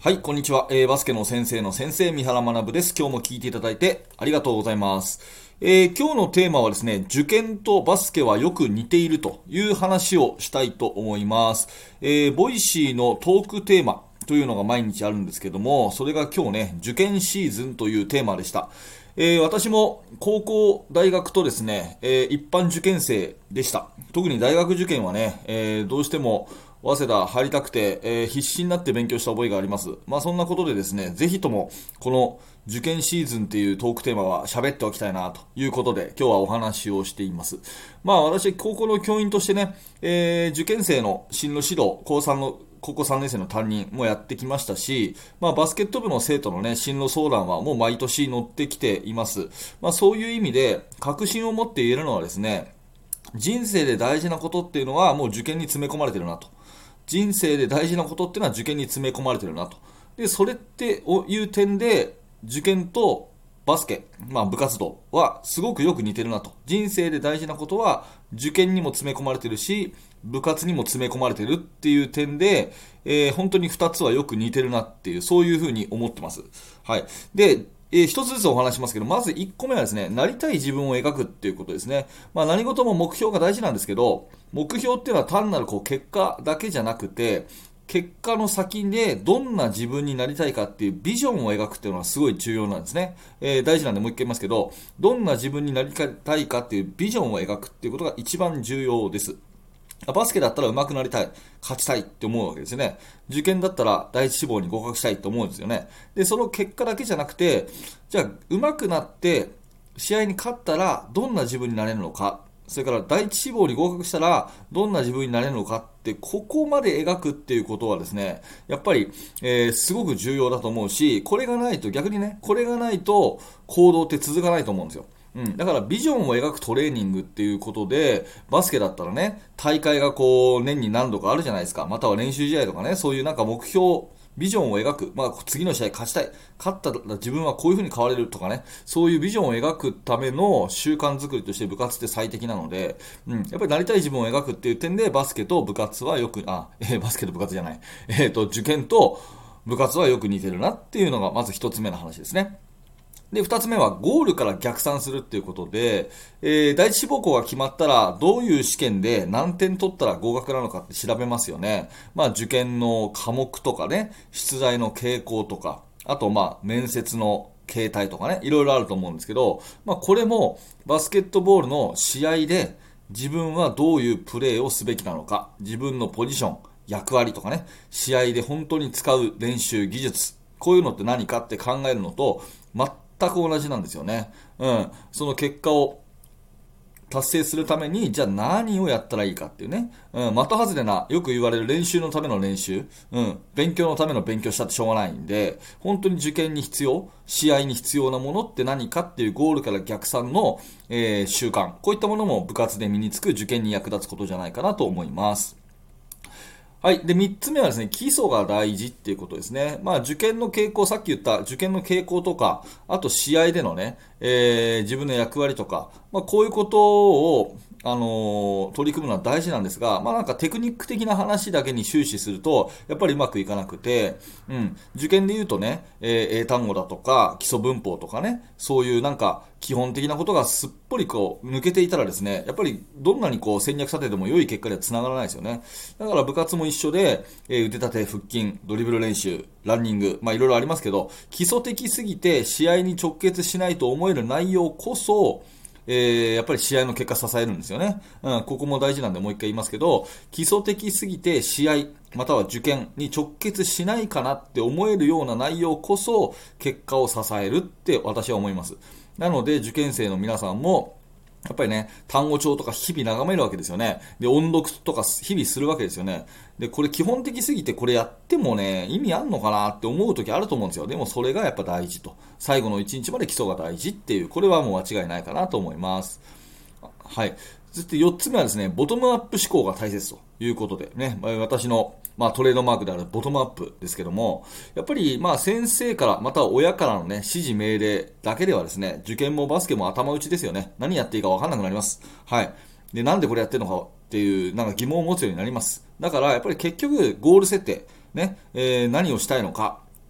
はい、こんにちは。バスケの先生の先生、三原学です。今日も聞いていただいてありがとうございます。今日のテーマはですね、受験とバスケはよく似ているという話をしたいと思います。ボイシーのトークテーマというのが毎日あるんですけども、それが今日ね、受験シーズンというテーマでした。私も高校、大学とですね、一般受験生でした。特に大学受験はね、どうしても早稲田入りたくて、必死になって勉強した覚えがあります。そんなことでですね、ぜひともこの受験シーズンっていうトークテーマは喋っておきたいなということで今日はお話をしています。私高校の教員としてね、受験生の進路指導、高校3年生の担任もやってきましたし、バスケット部の生徒のね、進路相談はもう毎年乗ってきています。そういう意味で確信を持って言えるのはですね、人生で大事なことっていうのはもう受験に詰め込まれてるなと。人生で大事なことっていうのは受験に詰め込まれてるなと。で、それっていう点で、受験とバスケ、部活動はすごくよく似てるなと。人生で大事なことは受験にも詰め込まれてるし、部活にも詰め込まれてるっていう点で、本当に2つはよく似てるなっていう、そういうふうに思ってます。はい。で、一つずつお話しますけど、まず1個目はですね、なりたい自分を描くっていうことですね。何事も目標が大事なんですけど、目標っていうのは単なる結果だけじゃなくて、結果の先でどんな自分になりたいかっていうビジョンを描くっていうのはすごい重要なんですね。大事なんでもう一回言いますけど、どんな自分になりたいかっていうビジョンを描くっていうことが一番重要です。バスケだったら上手くなりたい、勝ちたいって思うわけですよね。受験だったら第一志望に合格したいって思うんですよね。で、その結果だけじゃなくて、じゃあ上手くなって試合に勝ったらどんな自分になれるのか、それから第一志望に合格したらどんな自分になれるのかって、ここまで描くっていうことはですね、やっぱり、すごく重要だと思うし、これがないと、逆にね、これがないと行動って続かないと思うんですよ。だからビジョンを描くトレーニングっていうことで、バスケだったらね、大会が年に何度かあるじゃないですか。または練習試合とかね、そういうなんか目標、ビジョンを描く。次の試合勝ちたい。勝ったら自分はこういう風に変われるとかね、そういうビジョンを描くための習慣作りとして部活って最適なので、やっぱりなりたい自分を描くっていう点で、バスケと部活はよく、バスケと部活じゃない。受験と部活はよく似てるなっていうのがまず一つ目の話ですね。で、二つ目はゴールから逆算するっていうことで、第一志望校が決まったら、どういう試験で何点取ったら合格なのかって調べますよね。受験の科目とかね、出題の傾向とか、あと面接の形態とかね、いろいろあると思うんですけど、これもバスケットボールの試合で自分はどういうプレーをすべきなのか、自分のポジション、役割とかね、試合で本当に使う練習技術、こういうのって何かって考えるのと、全く同じなんですよね。その結果を達成するために、じゃあ何をやったらいいかっていうね。的外れな、よく言われる練習のための練習。勉強のための勉強したってしょうがないんで、本当に受験に必要、試合に必要なものって何かっていうゴールから逆算の、習慣。こういったものも部活で身につく受験に役立つことじゃないかなと思います。はい。で、三つ目はですね、基礎が大事っていうことですね。受験の傾向、さっき言った受験の傾向とか、あと試合でのね、自分の役割とか、こういうことを、取り組むのは大事なんですが、なんかテクニック的な話だけに終始すると、やっぱりうまくいかなくて、受験で言うとね、英単語だとか、基礎文法とかね、そういうなんか基本的なことがすっぽり抜けていたらですね、やっぱりどんなに戦略立てても良い結果にはつながらないですよね。だから部活も一緒で、腕立て、腹筋、ドリブル練習、ランニング、いろいろありますけど、基礎的すぎて試合に直結しないと思える内容こそ、やっぱり試合の結果支えるんですよね。ここも大事なんでもう一回言いますけど、基礎的すぎて試合、または受験に直結しないかなって思えるような内容こそ結果を支えるって私は思います。なので受験生の皆さんもやっぱりね、単語帳とか日々眺めるわけですよね。で、音読とか日々するわけですよね。で、これ基本的すぎてこれやってもね、意味あんのかなって思う時あると思うんですよ。でもそれがやっぱ大事と。最後の一日まで基礎が大事っていう、これはもう間違いないかなと思います。はい。そして4つ目はですね、ボトムアップ思考が大切ということでね、私のトレードマークであるボトムアップですけども、やっぱり先生からまたは親からのね、指示命令だけではですね、受験もバスケも頭打ちですよね。何やっていいか分かんなくなります。はい。で、なんでこれやってるのかっていうなんか疑問を持つようになります。だからやっぱり結局ゴール設定、ね、何をしたいのか、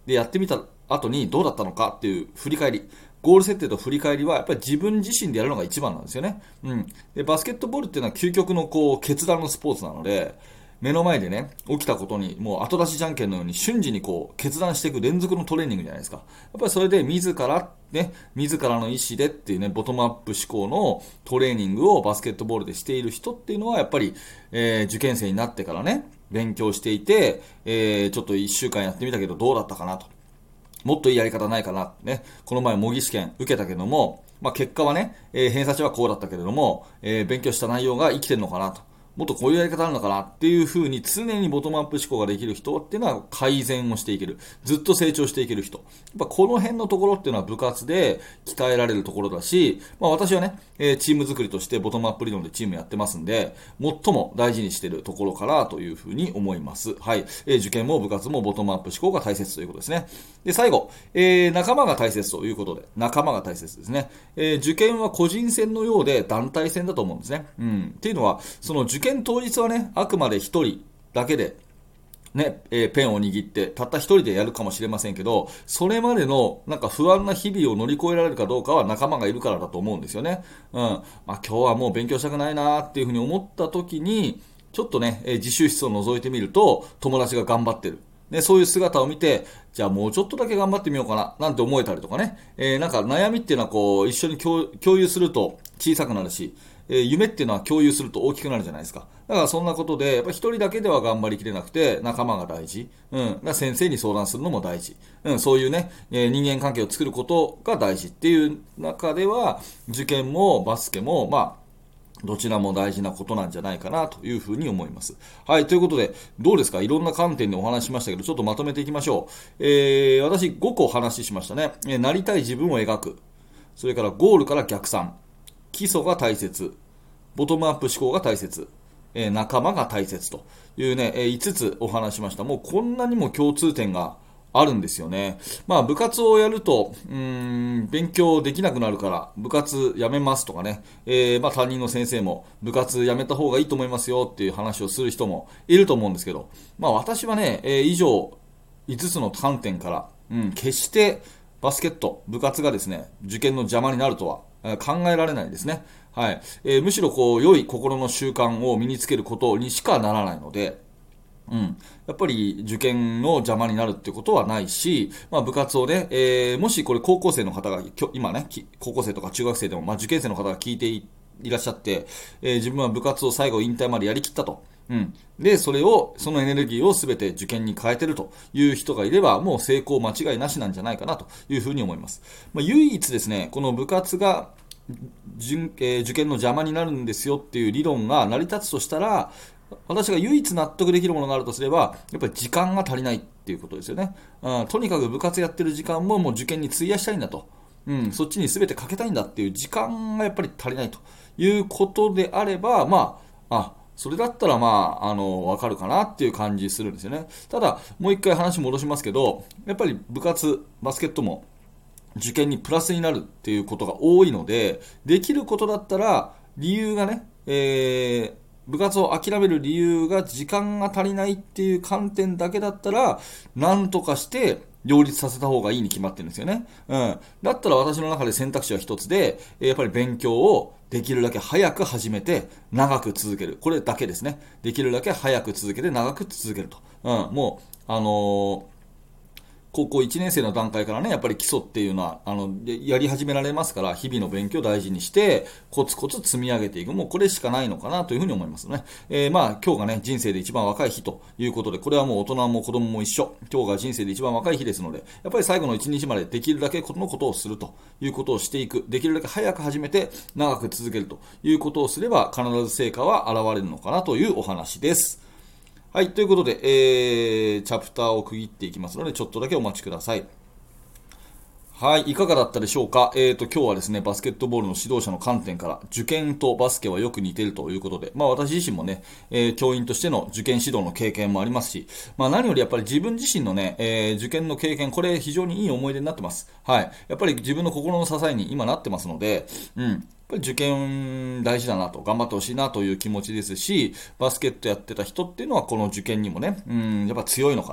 でやってみた後にどうだったのかっていう振り返り、ゴール設定と振り返りはやっぱり自分自身でやるのが一番なんですよね。で、バスケットボールっていうのは究極の決断のスポーツなので、目の前でね、起きたことに、もう後出しじゃんけんのように瞬時に決断していく連続のトレーニングじゃないですか。やっぱりそれで自らの意思でっていうね、ボトムアップ思考のトレーニングをバスケットボールでしている人っていうのは、やっぱり、受験生になってからね、勉強していて、ちょっと1週間やってみたけどどうだったかなと。もっといいやり方ないかな。ね。この前模擬試験受けたけども、結果はね、偏差値はこうだったけれども、勉強した内容が生きてるのかなと。もっとこういうやり方あるのかなっていう風に常にボトムアップ思考ができる人っていうのは改善をしていける。ずっと成長していける人。やっぱこの辺のところっていうのは部活で鍛えられるところだし、私はね、チーム作りとしてボトムアップ理論でチームやってますんで、最も大事にしているところかなという風に思います。はい。受験も部活もボトムアップ思考が大切ということですね。で、最後、仲間が大切ということで、仲間が大切ですね。受験は個人戦のようで団体戦だと思うんですね。っていうのは、その受験当日はね、あくまで一人だけで、ね、ペンを握って、たった一人でやるかもしれませんけど、それまでのなんか不安な日々を乗り越えられるかどうかは仲間がいるからだと思うんですよね。今日はもう勉強したくないなっていうふうに思った時に、ちょっとね、自習室を覗いてみると、友達が頑張ってる。ね、そういう姿を見て、じゃあもうちょっとだけ頑張ってみようかな、なんて思えたりとかね。なんか悩みっていうのは一緒に共有すると小さくなるし、夢っていうのは共有すると大きくなるじゃないですか。だからそんなことで、やっぱ一人だけでは頑張りきれなくて、仲間が大事。先生に相談するのも大事。そういうね、人間関係を作ることが大事っていう中では、受験もバスケも、どちらも大事なことなんじゃないかなというふうに思います。はい、ということで、どうですか？いろんな観点でお話ししましたけど、ちょっとまとめていきましょう。私5個話しましたね。なりたい自分を描く。それからゴールから逆算。基礎が大切。ボトムアップ思考が大切。仲間が大切というね、5つお話しました。もうこんなにも共通点があるんですよね。部活をやると、勉強できなくなるから、部活やめますとかね、担任の先生も部活やめた方がいいと思いますよっていう話をする人もいると思うんですけど、私はね、以上5つの観点から、決してバスケット、部活がですね、受験の邪魔になるとは考えられないですね。はい。むしろ良い心の習慣を身につけることにしかならないので、やっぱり受験の邪魔になるってことはないし、部活をね、もしこれ高校生の方が、今ね、高校生とか中学生でも、受験生の方が聞いていらっしゃって、自分は部活を最後引退までやりきったと。で、そのエネルギーをすべて受験に変えてるという人がいれば、もう成功間違いなしなんじゃないかなというふうに思います。唯一ですね、この部活が受験の邪魔になるんですよっていう理論が成り立つとしたら、私が唯一納得できるものがあるとすれば、やっぱり時間が足りないっていうことですよね。とにかく部活やってる時間ももう受験に費やしたいんだと。そっちに全てかけたいんだっていう時間がやっぱり足りないということであれば、それだったらわかるかなっていう感じするんですよね。ただ、もう一回話戻しますけど、やっぱり部活、バスケットも受験にプラスになるっていうことが多いので、できることだったら、理由がね、部活を諦める理由が時間が足りないっていう観点だけだったら、なんとかして両立させた方がいいに決まってるんですよね。だったら私の中で選択肢は一つで、やっぱり勉強をできるだけ早く始めて長く続ける。これだけですね。できるだけ早く続けて長く続けると。もう、高校1年生の段階からね、やっぱり基礎っていうのは、やり始められますから、日々の勉強を大事にして、コツコツ積み上げていく。もうこれしかないのかなというふうに思いますね。今日がね、人生で一番若い日ということで、これはもう大人も子供も一緒。今日が人生で一番若い日ですので、やっぱり最後の1日までできるだけこのことをするということをしていく。できるだけ早く始めて、長く続けるということをすれば、必ず成果は現れるのかなというお話です。はい、ということで、チャプターを区切っていきますので、ちょっとだけお待ちください。はい、いかがだったでしょうか。今日はですね、バスケットボールの指導者の観点から、受験とバスケはよく似ているということで、私自身もね、教員としての受験指導の経験もありますし、何よりやっぱり自分自身のね、受験の経験、これ非常にいい思い出になってます。はい。やっぱり自分の心の支えに今なってますので、やっぱり受験大事だなと、頑張ってほしいなという気持ちですし、バスケットやってた人っていうのはこの受験にもね、やっぱ強いのかなと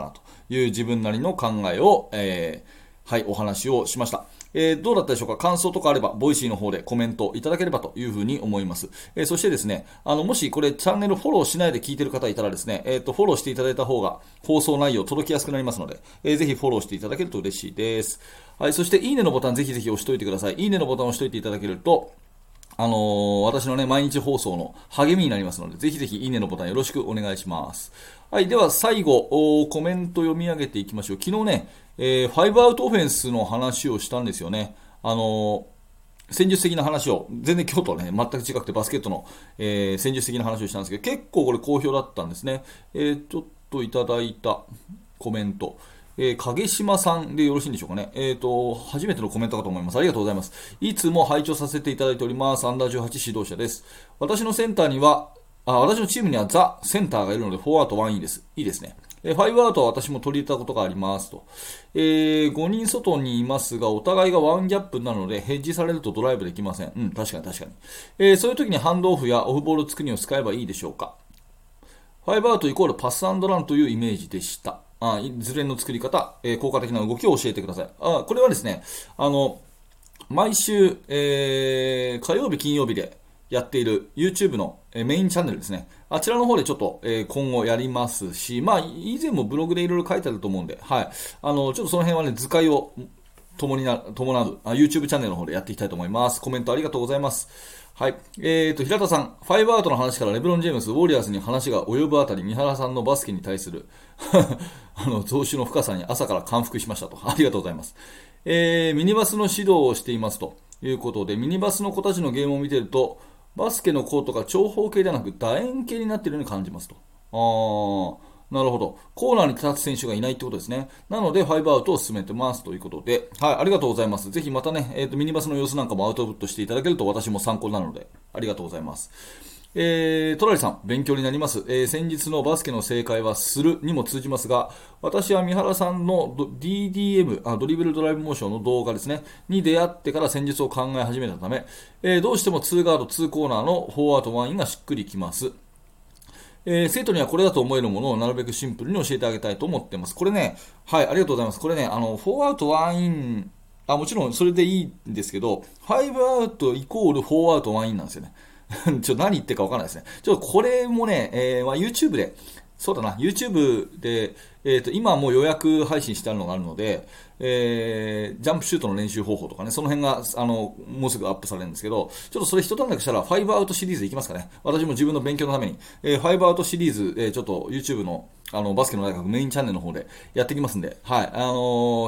いう自分なりの考えを、はい、お話をしました。どうだったでしょうか。感想とかあれば、ボイシーの方でコメントいただければというふうに思います。そしてですね、もしこれチャンネルフォローしないで聞いている方いたらですね、フォローしていただいた方が放送内容届きやすくなりますので、ぜひフォローしていただけると嬉しいです。はい、そしていいねのボタンぜひぜひ押しておいてください。いいねのボタンを押しておいていただけると、私のね、毎日放送の励みになりますので、ぜひぜひいいねのボタンよろしくお願いします。はい、では最後、コメント読み上げていきましょう。昨日ね、5アウトオフェンスの話をしたんですよね。戦術的な話を、全然今日とはね、全く違くてバスケットの、戦術的な話をしたんですけど、結構これ好評だったんですね。ちょっといただいたコメント。影島さんでよろしいんでしょうかね。初めてのコメントかと思います。ありがとうございます。いつも拝聴させていただいております。アンダー18指導者です。私のチームにはザ・センターがいるので、4アウト1インです。いいですね。5アウトは私も取り入れたことがありますと。5人外にいますが、お互いがワンギャップなので、ヘッジされるとドライブできません。うん、確かに。そういう時にハンドオフやオフボール作りを使えばいいでしょうか。5アウトイコールパスアンドランというイメージでした。ズレの作り方、効果的な動きを教えてください。これはですね、毎週、火曜日、金曜日でやっている YouTube のメインチャンネルですね。あちらの方でちょっと、今後やりますし、以前もブログでいろいろ書いてあると思うんで、はい。ちょっとその辺はね、図解を伴う、YouTube チャンネルの方でやっていきたいと思います。コメントありがとうございます。はい。平田さん、5アウトの話からレブロン・ジェームス、ウォリアーズに話が及ぶあたり、三原さんのバスケに対する増収の深さに朝から感服しましたと。ありがとうございます。ミニバスの指導をしていますということで、ミニバスの子たちのゲームを見ていると、バスケのコートが長方形ではなく楕円形になっているように感じますと。なるほど。コーナーに立つ選手がいないってことですね。なので、5アウトを進めてますということで、はい、ありがとうございます。ぜひまたね、ミニバスの様子なんかもアウトプットしていただけると私も参考になるので、ありがとうございます。トラリさん、勉強になります。先日のバスケの正解はするにも通じますが、私は三原さんのDDM、ドリブルドライブモーションの動画ですね、に出会ってから戦術を考え始めたため、どうしても2ガード、2コーナーの4アウト1インがしっくりきます。生徒にはこれだと思えるものをなるべくシンプルに教えてあげたいと思っています。これね、はい、ありがとうございます。これね、4アウト1イン、もちろんそれでいいんですけど、5アウトイコール4アウト1インなんですよね。何言ってるか分からないですね。これもね、YouTube で、そうだな、YouTube で、今はもう予約配信してあるのがあるので、ジャンプシュートの練習方法とかね、その辺が、もうすぐアップされるんですけど、ちょっとそれ一段落したら、5アウトシリーズいきますかね。私も自分の勉強のために、5アウトシリーズ、ちょっと YouTube の、バスケの大学メインチャンネルの方でやってきますんで、はい、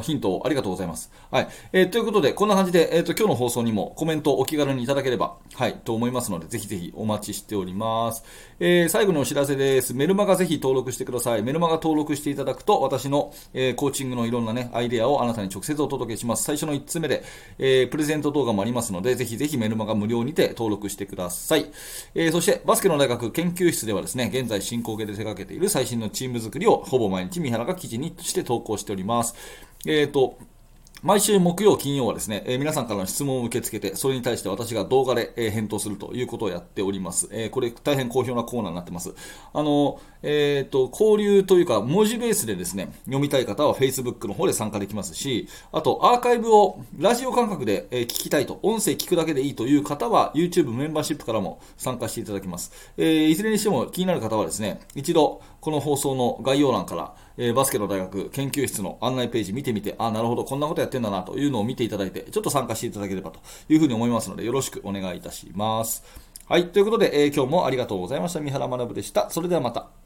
ヒントをありがとうございます。はい、ということで、こんな感じで、今日の放送にもコメントをお気軽にいただければ、はい、と思いますので、ぜひぜひお待ちしております。最後のお知らせです。メルマガぜひ登録してください。メルマガ登録していただくと、私の、コーチングのいろんなね、アイデアをあなたに直接お届けします。最初の1つ目で、プレゼント動画もありますので、ぜひぜひメルマガ無料にて登録してください。そして、バスケの大学研究室ではですね、現在進行形で手掛けている最新のチーム作りをほぼ毎日三原が記事にして投稿しております。毎週木曜、金曜はですね、皆さんからの質問を受け付けて、それに対して私が動画で、返答するということをやっております。これ大変好評なコーナーになってます。交流というか、文字ベースでですね、読みたい方は Facebook の方で参加できますし、あとアーカイブをラジオ感覚で、聞きたいと、音声聞くだけでいいという方は YouTube メンバーシップからも参加していただきます。いずれにしても気になる方はですね、一度この放送の概要欄から、バスケの大学研究室の案内ページ見てみて、なるほど、こんなことやってんだなというのを見ていただいて、ちょっと参加していただければというふうに思いますので、よろしくお願いいたします。はい、ということで、今日もありがとうございました。三原学でした。それではまた。